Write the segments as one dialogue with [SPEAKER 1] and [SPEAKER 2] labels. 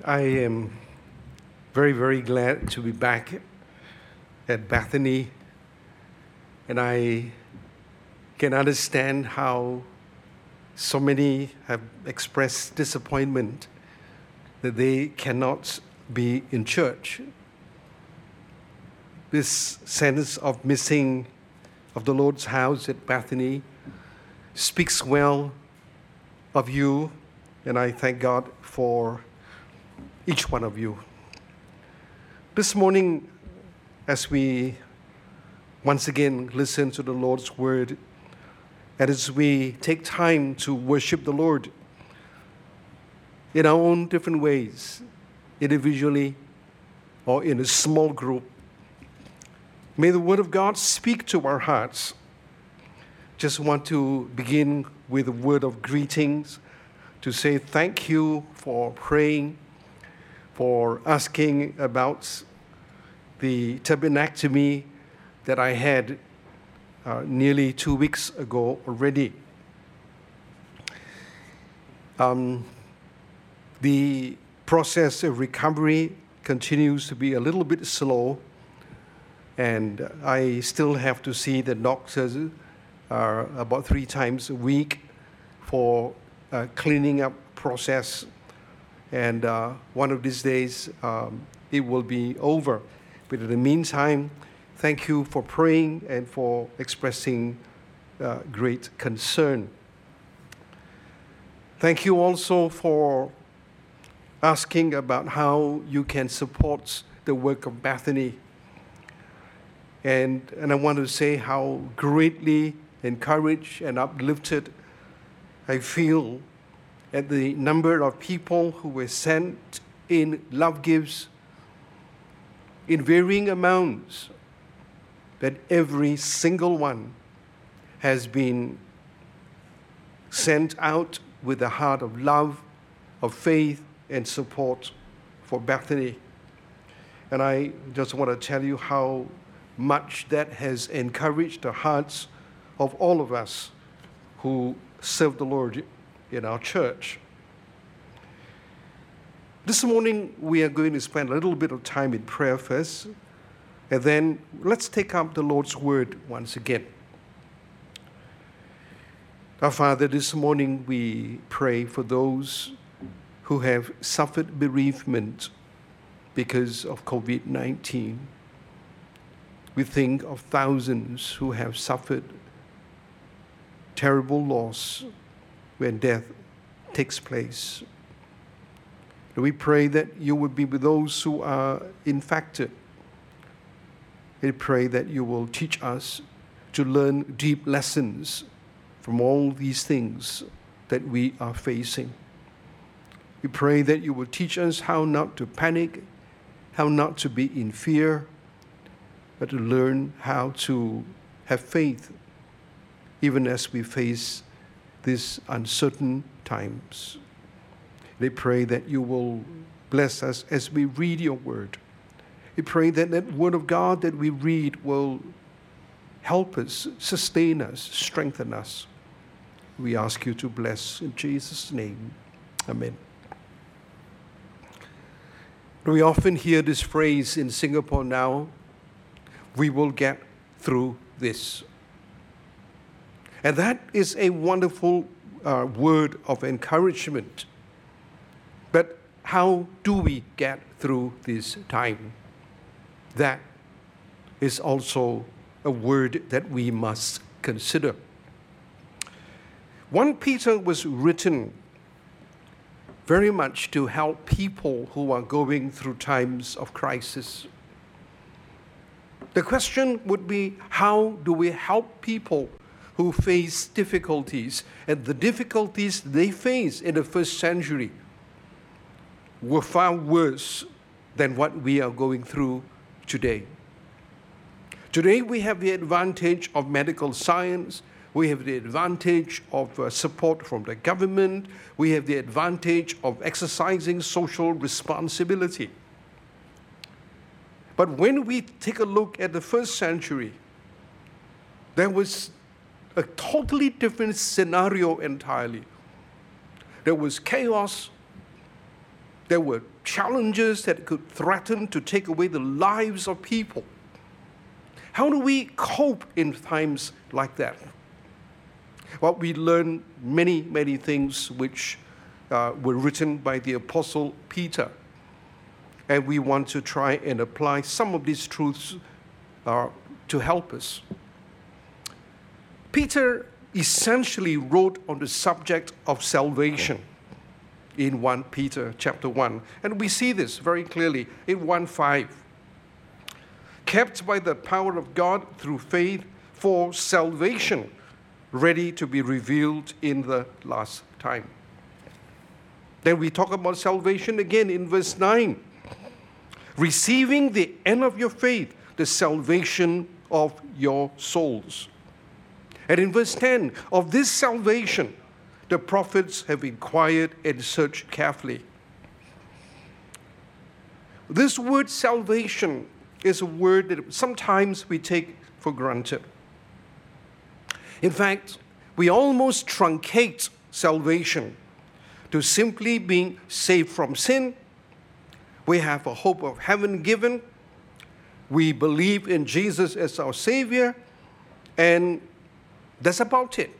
[SPEAKER 1] I am very, very glad to be back at Bethany, and I can understand how so many have expressed disappointment that they cannot be in church. This sense of missing of the Lord's house at Bethany speaks well of you, and I thank God for each one of you. This morning, as we once again listen to the Lord's word, and as we take time to worship the Lord in our own different ways, individually or in a small group, may the word of God speak to our hearts. Just want to begin with a word of greetings to say thank you for praying, for asking about the tabernectomy that I had nearly 2 weeks ago already. The process of recovery continues to be a little bit slow, and I still have to see the doctors about 3 times a week for cleaning up process. And one of these days, it will be over. But in the meantime, thank you for praying and for expressing great concern. Thank you also for asking about how you can support the work of Bethany. And I want to say how greatly encouraged and uplifted I feel at the number of people who were sent in love gifts in varying amounts, that every single one has been sent out with a heart of love, of faith, and support for Bethany. And I just want to tell you how much that has encouraged the hearts of all of us who serve the Lord in our church. This morning, we are going to spend a little bit of time in prayer first, and then let's take up the Lord's word once again. Our Father, this morning we pray for those who have suffered bereavement because of COVID-19. We think of thousands who have suffered terrible loss when death takes place. We pray that you will be with those who are infected. We pray that you will teach us to learn deep lessons from all these things that we are facing. We pray that you will teach us how not to panic, how not to be in fear, but to learn how to have faith even as we face these uncertain times. We pray that you will bless us as we read your word. We pray that that word of God that we read will help us, sustain us, strengthen us. We ask you to bless in Jesus' name. Amen. We often hear this phrase in Singapore now, we will get through this. And that is a wonderful word of encouragement. But how do we get through this time? That is also a word that we must consider. 1 Peter was written very much to help people who are going through times of crisis. The question would be, how do we help people who face difficulties? And the difficulties they faced in the first century were far worse than what we are going through today. Today we have the advantage of medical science. We have the advantage of support from the government. We have the advantage of exercising social responsibility. But when we take a look at the first century, there was a totally different scenario entirely. There was chaos. There were challenges that could threaten to take away the lives of people. How do we cope in times like that? Well, we learn many, many things which were written by the Apostle Peter. And we want to try and apply some of these truths to help us. Peter essentially wrote on the subject of salvation in 1 Peter chapter 1. And we see this very clearly in 1:5. Kept by the power of God through faith for salvation, ready to be revealed in the last time. Then we talk about salvation again in verse 9. Receiving the end of your faith, the salvation of your souls. And in verse 10, of this salvation, the prophets have inquired and searched carefully. This word salvation is a word that sometimes we take for granted. In fact, we almost truncate salvation to simply being saved from sin. We have a hope of heaven given. We believe in Jesus as our Savior, and that's about it.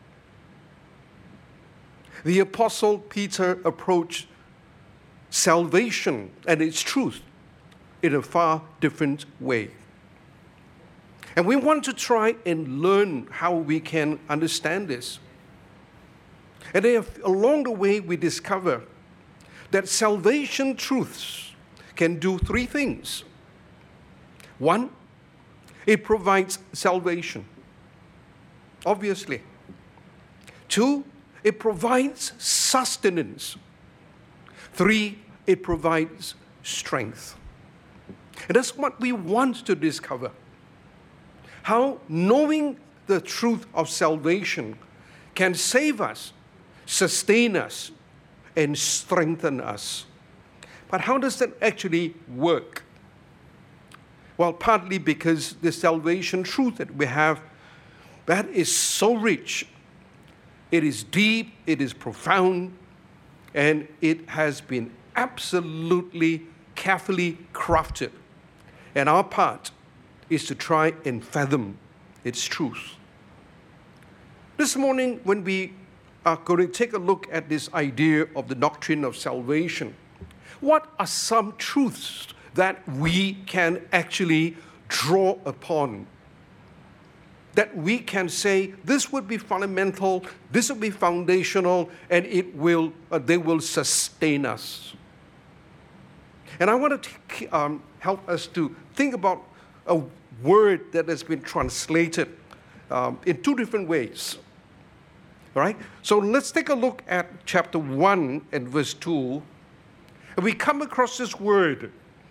[SPEAKER 1] The Apostle Peter approached salvation and its truth in a far different way. And we want to try and learn how we can understand this. And along the way, we discover that salvation truths can do three things. One, it provides salvation, obviously. Two, it provides sustenance. Three, it provides strength. And that's what we want to discover. How knowing the truth of salvation can save us, sustain us, and strengthen us. But how does that actually work? Well, partly because the salvation truth that we have, that is so rich. It is deep, it is profound, and it has been absolutely carefully crafted. And our part is to try and fathom its truth. This morning, when we are going to take a look at this idea of the doctrine of salvation, what are some truths that we can actually draw upon? That we can say, this would be fundamental, this would be foundational, and they will sustain us. And I want to help us to think about a word that has been translated in two different ways. All right? So let's take a look at chapter 1 and verse 2. And we come across this word,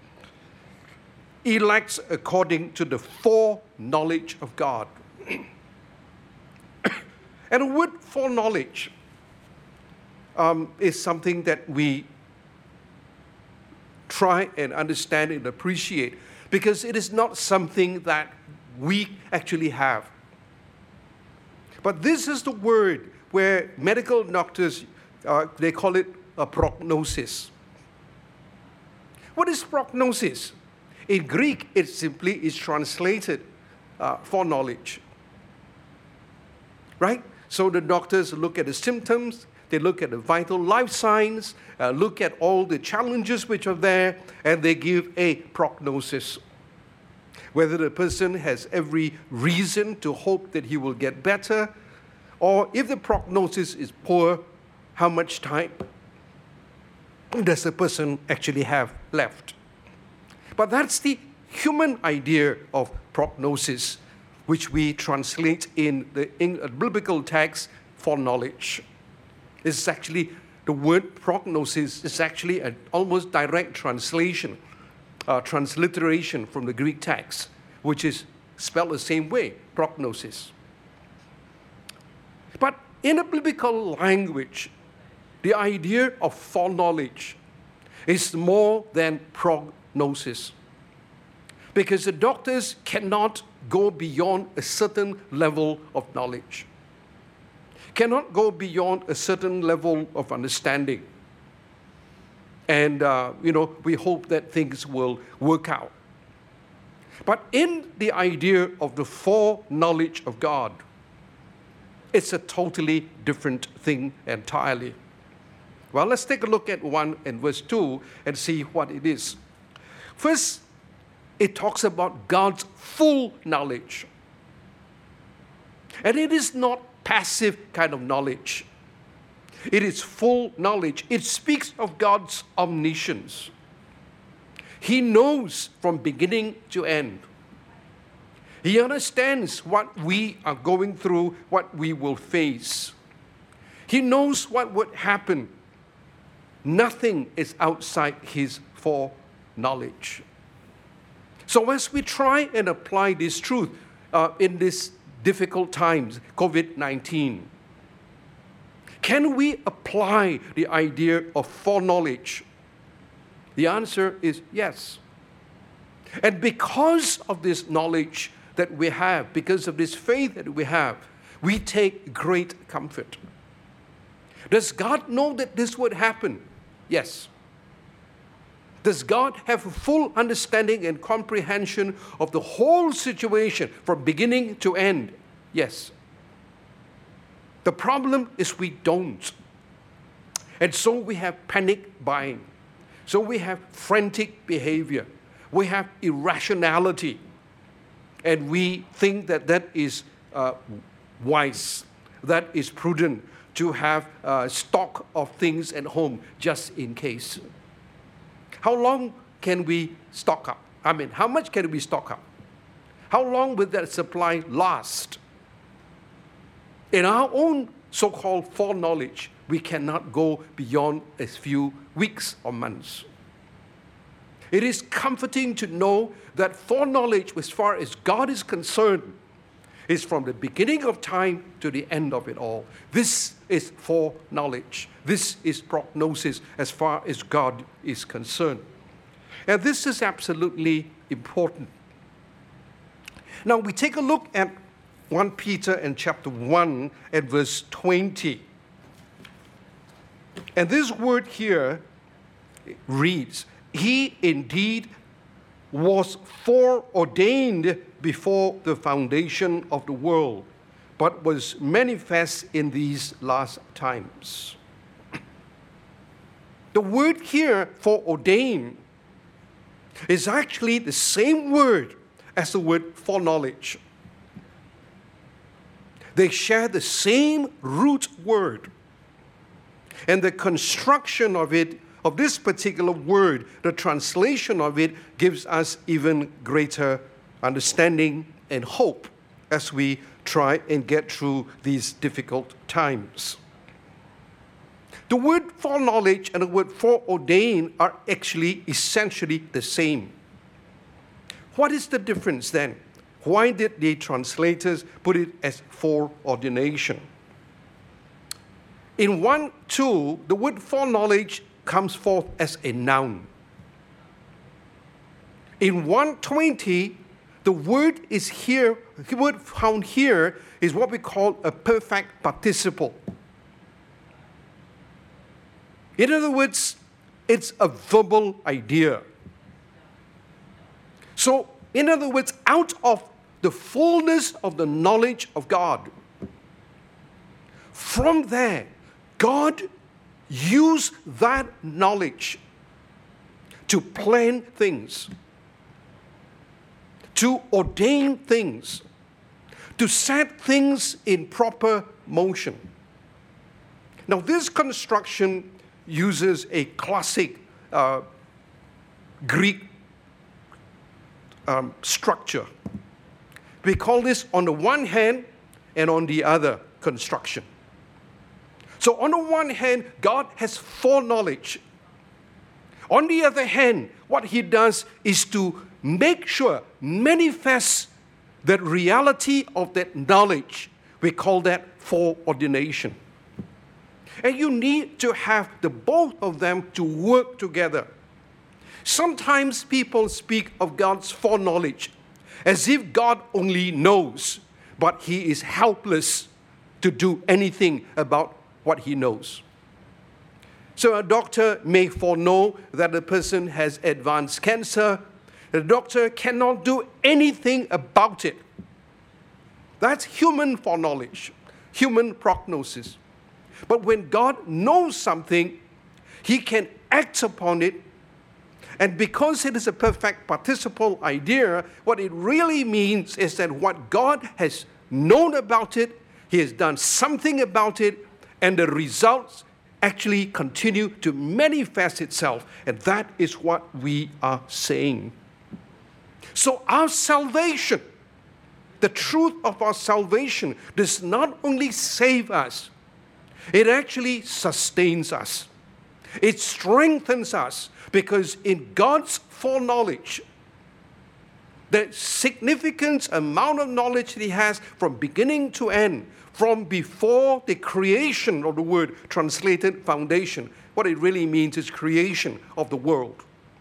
[SPEAKER 1] elects according to the foreknowledge of God. And the word foreknowledge is something that we try and understand and appreciate, because it is not something that we actually have. But this is the word where medical doctors, they call it a prognosis. What is prognosis? In Greek, it simply is translated foreknowledge. Right? So the doctors look at the symptoms, they look at the vital life signs, look at all the challenges which are there, and they give a prognosis. Whether the person has every reason to hope that he will get better, or if the prognosis is poor, how much time does the person actually have left? But that's the human idea of prognosis, which we translate in the biblical text foreknowledge. It's actually, the word prognosis is actually an almost direct translation, transliteration from the Greek text, which is spelled the same way, prognosis. But in the biblical language, the idea of foreknowledge is more than prognosis. Because the doctors cannot go beyond a certain level of knowledge, cannot go beyond a certain level of understanding. And, we hope that things will work out. But in the idea of the foreknowledge of God, it's a totally different thing entirely. Well, let's take a look at 1 and verse 2 and see what it is. First, it talks about God's full knowledge. And it is not passive kind of knowledge. It is full knowledge. It speaks of God's omniscience. He knows from beginning to end. He understands what we are going through, what we will face. He knows what would happen. Nothing is outside his foreknowledge. So as we try and apply this truth in these difficult times, COVID-19, can we apply the idea of foreknowledge? The answer is yes. And because of this knowledge that we have, because of this faith that we have, we take great comfort. Does God know that this would happen? Yes. Does God have a full understanding and comprehension of the whole situation from beginning to end? Yes. The problem is we don't. And so we have panic buying. So we have frantic behavior. We have irrationality. And we think that that is wise, that is prudent to have stock of things at home just in case. How long can we stock up? How much can we stock up? How long will that supply last? In our own so-called foreknowledge, we cannot go beyond a few weeks or months. It is comforting to know that foreknowledge, as far as God is concerned, is from the beginning of time to the end of it all. This is foreknowledge. This is prognosis as far as God is concerned. And this is absolutely important. Now we take a look at 1 Peter and chapter 1 and verse 20. And this word here reads, "He indeed was foreordained before the foundation of the world, but was manifest in these last times." The word here, foreordained, is actually the same word as the word foreknowledge. They share the same root word. And the construction of it, of this particular word, the translation of it, gives us even greater understanding and hope as we try and get through these difficult times. The word foreknowledge and the word foreordained are actually essentially the same. What is the difference then? Why did the translators put it as foreordination? In 1:2, the word foreknowledge comes forth as a noun. In 1:20, the word is here, the word found here is what we call a perfect participle. In other words, it's a verbal idea. So, in other words, out of the fullness of the knowledge of God, from there, God used that knowledge to plan things, to ordain things, to set things in proper motion. Now, this construction uses a classic Greek structure. We call this on the one hand and on the other construction. So on the one hand, God has foreknowledge. On the other hand, what he does is to make sure, manifest that reality of that knowledge. We call that foreordination. And you need to have the both of them to work together. Sometimes people speak of God's foreknowledge as if God only knows, but he is helpless to do anything about what he knows. So a doctor may foreknow that a person has advanced cancer. The doctor cannot do anything about it. That's human foreknowledge, human prognosis. But when God knows something, He can act upon it. And because it is a perfect participle idea, what it really means is that what God has known about it, He has done something about it, and the results actually continue to manifest itself. And that is what we are saying. So our salvation, the truth of our salvation, does not only save us, it actually sustains us. It strengthens us, because in God's foreknowledge, the significant amount of knowledge that He has from beginning to end, from before the creation of the word translated foundation, what it really means is creation of the world,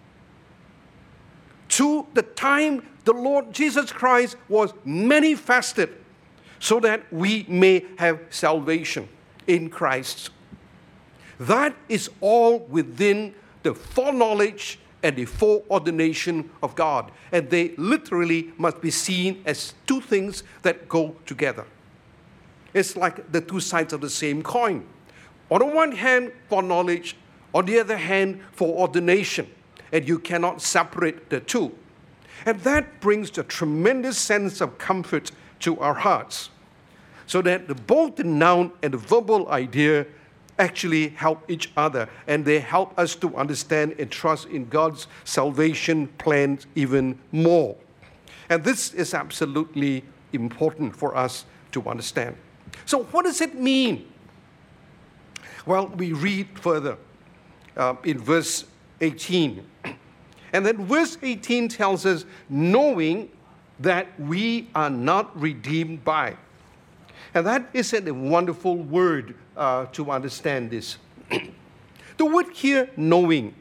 [SPEAKER 1] to the time the Lord Jesus Christ was manifested, so that we may have salvation in Christ. That is all within the foreknowledge and the foreordination of God. And they literally must be seen as two things that go together. It's like the two sides of the same coin. On the one hand, foreknowledge. On the other hand, foreordination. And you cannot separate the two. And that brings a tremendous sense of comfort to our hearts. So that both the noun and the verbal idea actually help each other, and they help us to understand and trust in God's salvation plans even more. And this is absolutely important for us to understand. So what does it mean? Well, we read further in verse 18. And then verse 18 tells us, knowing that we are not redeemed by. And that is a wonderful word to understand this. The word here, knowing,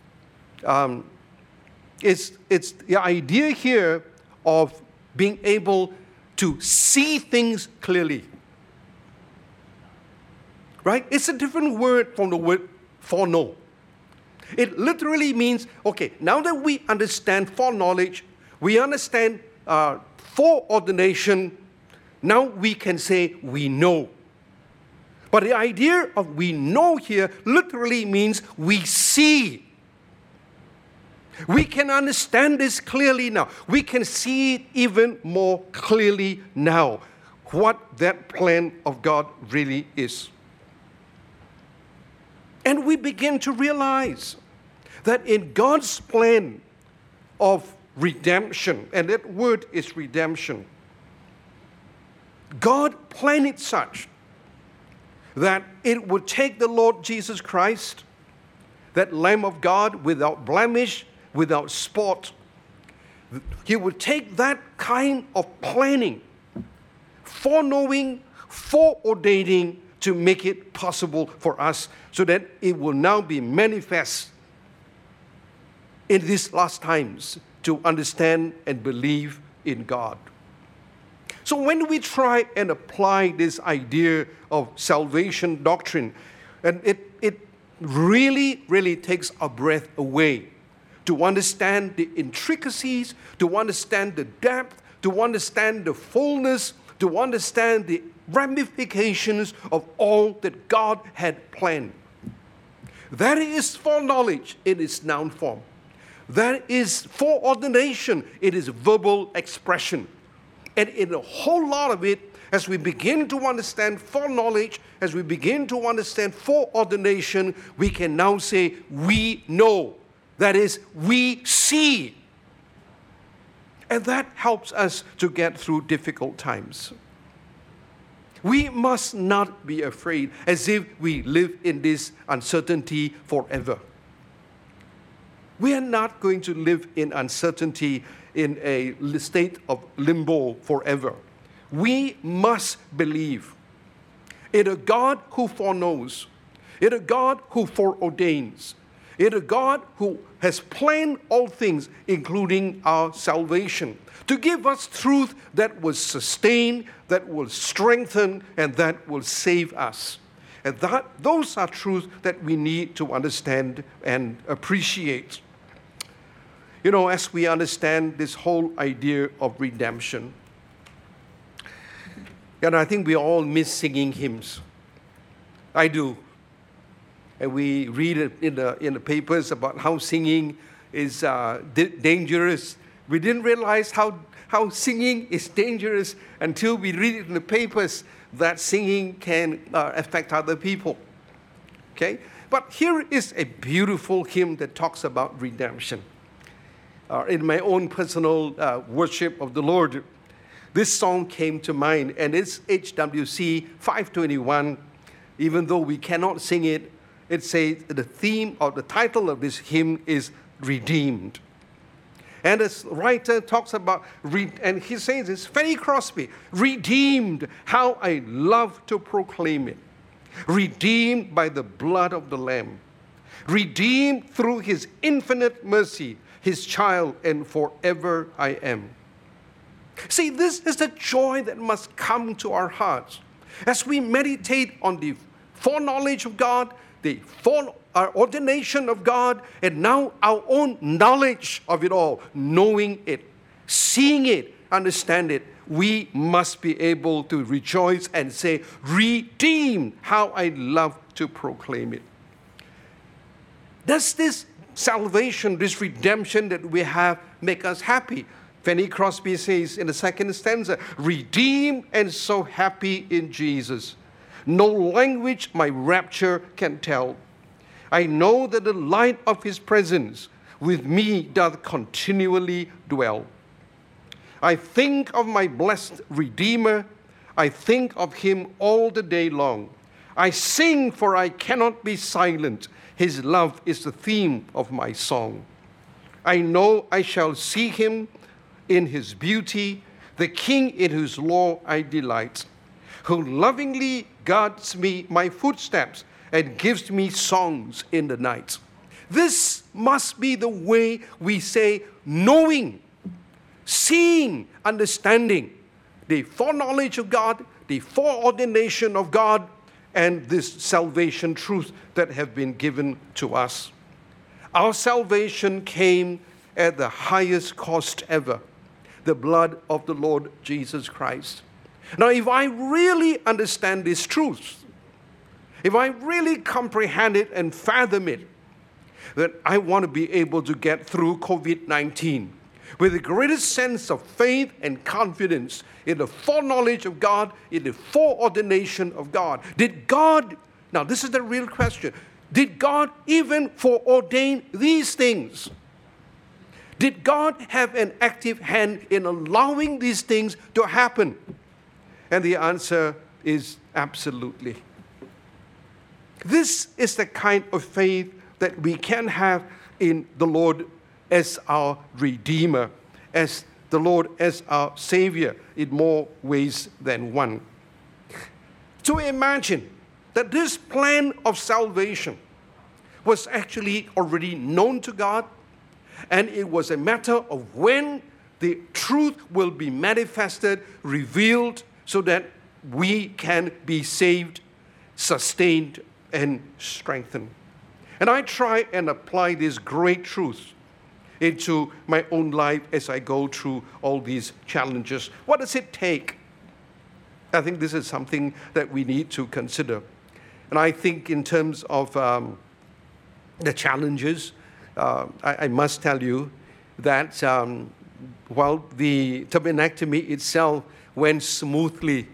[SPEAKER 1] it's the idea here of being able to see things clearly. Right? It's a different word from the word foreknow. It literally means, okay, now that we understand foreknowledge, we understand foreordination, now we can say we know. But the idea of we know here literally means we see. We can understand this clearly now. We can see it even more clearly now, what that plan of God really is. And we begin to realize that in God's plan of redemption, and that word is redemption, God planned it such that it would take the Lord Jesus Christ, that Lamb of God without blemish, without spot. He would take that kind of planning, foreknowing, foreordaining, to make it possible for us, so that it will now be manifest in these last times to understand and believe in God. So when we try and apply this idea of salvation doctrine, and it really, really takes our breath away to understand the intricacies, to understand the depth, to understand the fullness, to understand the ramifications of all that God had planned. That is foreknowledge in its noun form. That is foreordination in its verbal expression. And in a whole lot of it, as we begin to understand foreknowledge, as we begin to understand foreordination, we can now say we know. That is, we see. And that helps us to get through difficult times. We must not be afraid as if we live in this uncertainty forever. We are not going to live in uncertainty in a state of limbo forever. We must believe in a God who foreknows, in a God who foreordains, in a God who has planned all things, including our salvation, to give us truth that will sustain, that will strengthen, and that will save us. And those are truths that we need to understand and appreciate. As we understand this whole idea of redemption, and I think we all miss singing hymns. I do. And we read it in the papers about how singing is dangerous. We didn't realize how singing is dangerous until we read it in the papers that singing can affect other people. Okay? But here is a beautiful hymn that talks about redemption. In my own personal worship of the Lord, this song came to mind, and it's HWC 521. Even though we cannot sing it, it says the theme or the title of this hymn is Redeemed. And this writer talks about, and he says it's Fanny Crosby, redeemed, how I love to proclaim it. Redeemed by the blood of the Lamb. Redeemed through his infinite mercy, his child, and forever I am. See, this is the joy that must come to our hearts as we meditate on the foreknowledge of God, the ordination of God, and now our own knowledge of it all, knowing it, seeing it, understand it. We must be able to rejoice and say, redeemed, how I love to proclaim it. Does this salvation, this redemption that we have, make us happy? Fanny Crosby says in the second stanza, redeemed and so happy in Jesus. No language my rapture can tell. I know that the light of his presence with me doth continually dwell. I think of my blessed Redeemer. I think of him all the day long. I sing, for I cannot be silent. His love is the theme of my song. I know I shall see him in his beauty, the King in whose law I delight, who lovingly guards me, my footsteps, and gives me songs in the night. This must be the way we say knowing, seeing, understanding the foreknowledge of God, the foreordination of God, and this salvation truth that have been given to us. Our salvation came at the highest cost ever, the blood of the Lord Jesus Christ. Now, if I really understand this truth, if I really comprehend it and fathom it, then I want to be able to get through COVID-19 with the greatest sense of faith and confidence in the foreknowledge of God, in the foreordination of God. Did God, now this is the real question, did God even foreordain these things? Did God have an active hand in allowing these things to happen? And the answer is absolutely. This is the kind of faith that we can have in the Lord as our Redeemer, as the Lord as our Savior in more ways than one. So imagine that this plan of salvation was actually already known to God, and it was a matter of when the truth will be manifested, revealed, so that we can be saved, sustained, and strengthened. And I try and apply these great truths into my own life as I go through all these challenges. What does it take? I think this is something that we need to consider. And I think in terms of the challenges, I must tell you that while the tabernectomy itself went smoothly,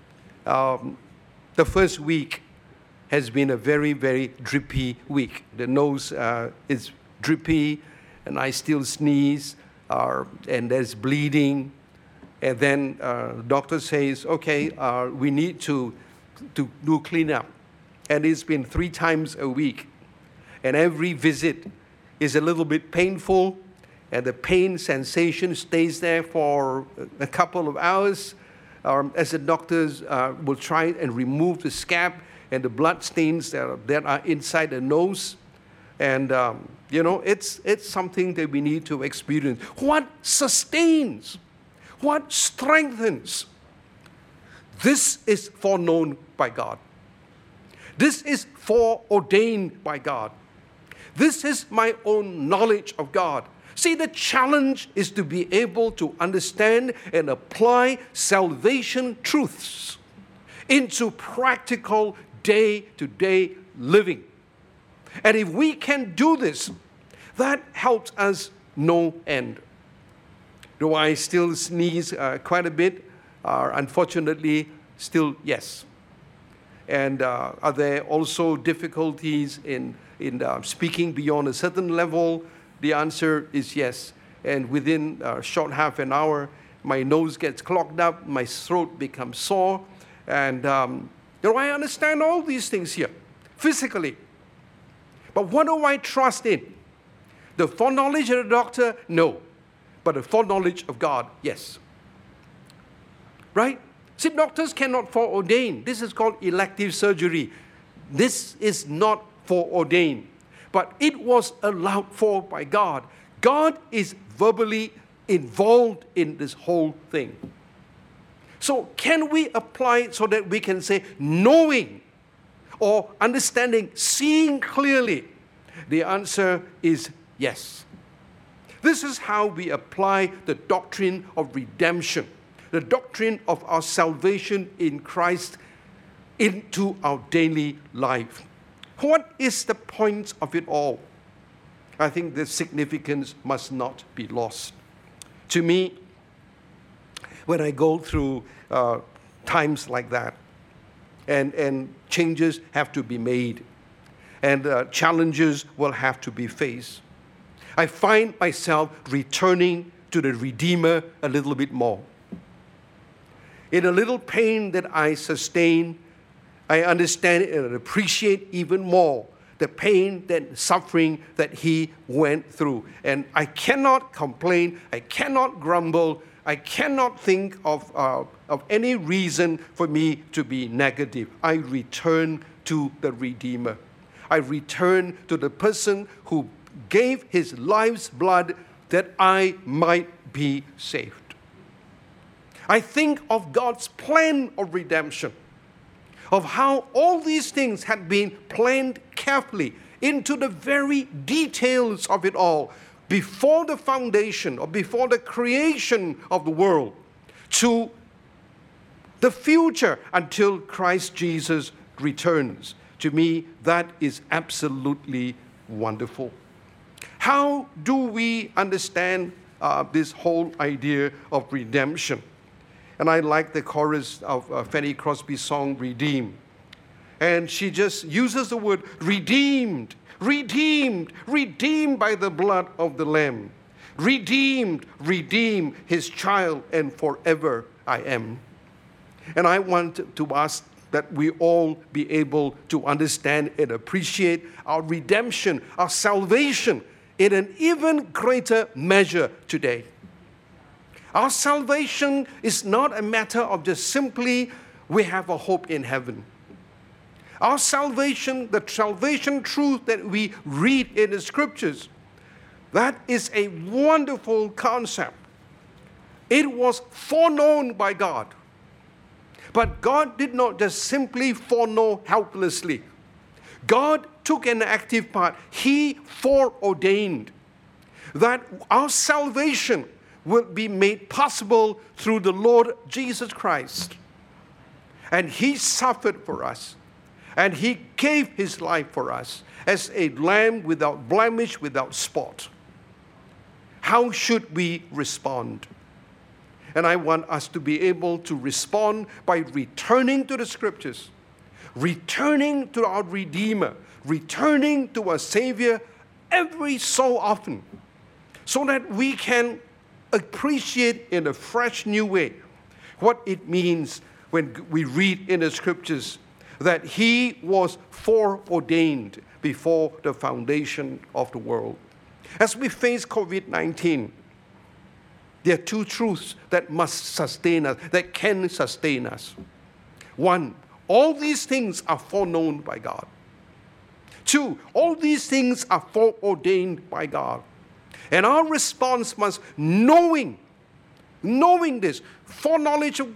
[SPEAKER 1] the first week has been a very, very drippy week. The nose is drippy, and I still sneeze, and there's bleeding. And then the doctor says, okay, we need to do cleanup. And it's been 3 times a week. And every visit is a little bit painful, and the pain sensation stays there for a couple of hours as the doctors will try and remove the scab and the blood stains that are inside the nose. And, it's something that we need to experience. What sustains? What strengthens? This is foreknown by God. This is foreordained by God. This is my own knowledge of God. See, the challenge is to be able to understand and apply salvation truths into practical day-to-day living. And if we can do this, that helps us no end. Do I still sneeze quite a bit? Unfortunately, still yes. And are there also difficulties in speaking beyond a certain level? The answer is yes. And within a short half an hour, my nose gets clogged up, my throat becomes sore. And I understand all these things here, physically. But what do I trust in? The foreknowledge of the doctor? No. But the foreknowledge of God? Yes. Right? See, doctors cannot foreordain. This is called elective surgery. This is not foreordained. But it was allowed for by God. God is verbally involved in this whole thing. So can we apply it so that we can say knowing or understanding, seeing clearly? The answer is yes. This is how we apply the doctrine of redemption, the doctrine of our salvation in Christ into our daily life. What is the point of it all? I think the significance must not be lost. To me, when I go through times like that, and changes have to be made, and challenges will have to be faced, I find myself returning to the Redeemer a little bit more. In a little pain that I sustain, I understand and appreciate even more the pain, that suffering that he went through. And I cannot complain, I cannot grumble, I cannot think of any reason for me to be negative. I return to the Redeemer. I return to the person who gave his life's blood that I might be saved. I think of God's plan of redemption, of how all these things had been planned carefully into the very details of it all before the foundation or before the creation of the world to the future until Christ Jesus returns. To me, that is absolutely wonderful. How do we understand this whole idea of redemption? And I like the chorus of Fanny Crosby's song, Redeemed. And she just uses the word redeemed, redeemed, redeemed by the blood of the Lamb. Redeemed, redeemed, his child, and forever I am. And I want to ask that we all be able to understand and appreciate our redemption, our salvation in an even greater measure today. Our salvation is not a matter of just simply we have a hope in heaven. Our salvation, the salvation truth that we read in the scriptures, that is a wonderful concept. It was foreknown by God. But God did not just simply foreknow helplessly. God took an active part. He foreordained that our salvation will be made possible through the Lord Jesus Christ. And he suffered for us. And he gave his life for us as a lamb without blemish, without spot. How should we respond? And I want us to be able to respond by returning to the scriptures, returning to our Redeemer, returning to our Savior every so often, so that we can appreciate in a fresh new way what it means when we read in the scriptures that he was foreordained before the foundation of the world. As we face COVID-19, there are two truths that must sustain us, that can sustain us. One, all these things are foreknown by God. Two, all these things are foreordained by God. And our response must, knowing this, foreknowledge of God,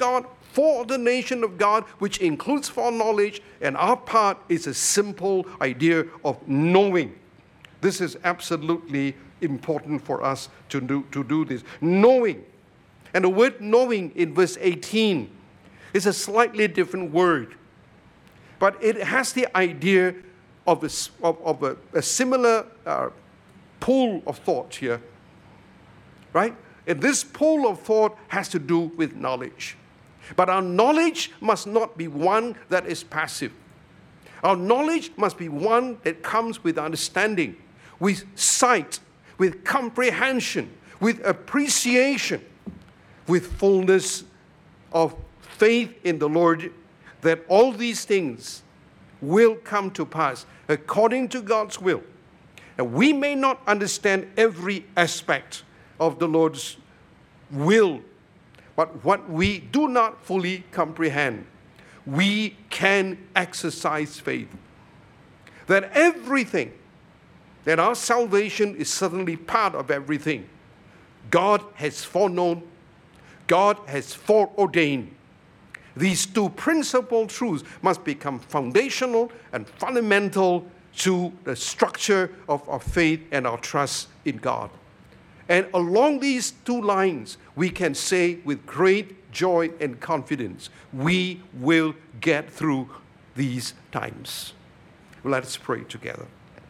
[SPEAKER 1] for the nation of God, which includes foreknowledge, and our part is a simple idea of knowing. This is absolutely important for us to do this. Knowing. And the word knowing in verse 18 is a slightly different word, but it has the idea of a similar pool of thought here, right? And this pool of thought has to do with knowledge. But our knowledge must not be one that is passive. Our knowledge must be one that comes with understanding, with sight, with comprehension, with appreciation, with fullness of faith in the Lord, that all these things will come to pass according to God's will. And we may not understand every aspect of the Lord's will, but what we do not fully comprehend, we can exercise faith. That everything, that our salvation is certainly part of everything. God has foreknown, God has foreordained. These two principal truths must become foundational and fundamental to the structure of our faith and our trust in God. And along these two lines, we can say with great joy and confidence, we will get through these times. Let us pray together.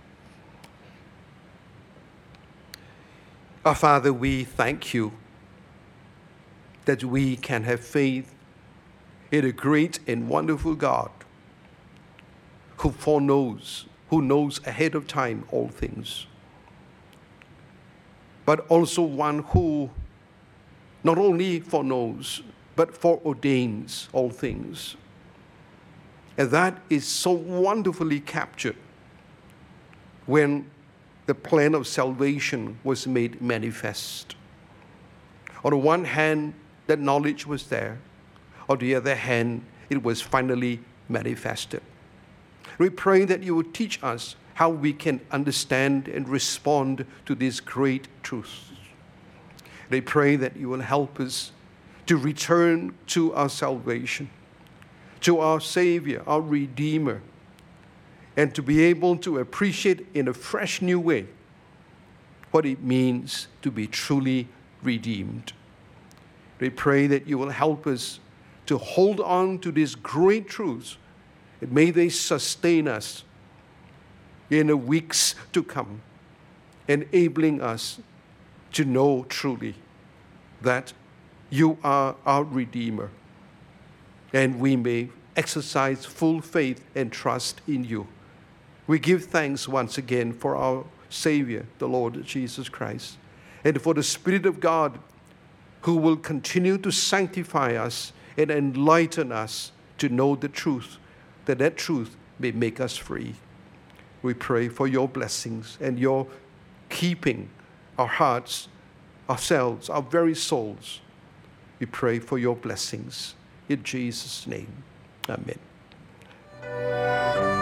[SPEAKER 1] Our Father, we thank you that we can have faith in a great and wonderful God who foreknows, who knows ahead of time all things, but also one who not only foreknows, but foreordains all things. And that is so wonderfully captured when the plan of salvation was made manifest. On the one hand, that knowledge was there. On the other hand, it was finally manifested. We pray that you will teach us how we can understand and respond to these great truths. They pray that you will help us to return to our salvation, to our Savior, our Redeemer, and to be able to appreciate in a fresh new way what it means to be truly redeemed. We pray that you will help us to hold on to these great truths, and may they sustain us in the weeks to come, enabling us to know truly that you are our Redeemer, and we may exercise full faith and trust in you. We give thanks once again for our Savior, the Lord Jesus Christ, and for the Spirit of God who will continue to sanctify us and enlighten us to know the truth, that truth may make us free. We pray for your blessings and your keeping our hearts, ourselves, our very souls. We pray for your blessings. In Jesus' name, amen.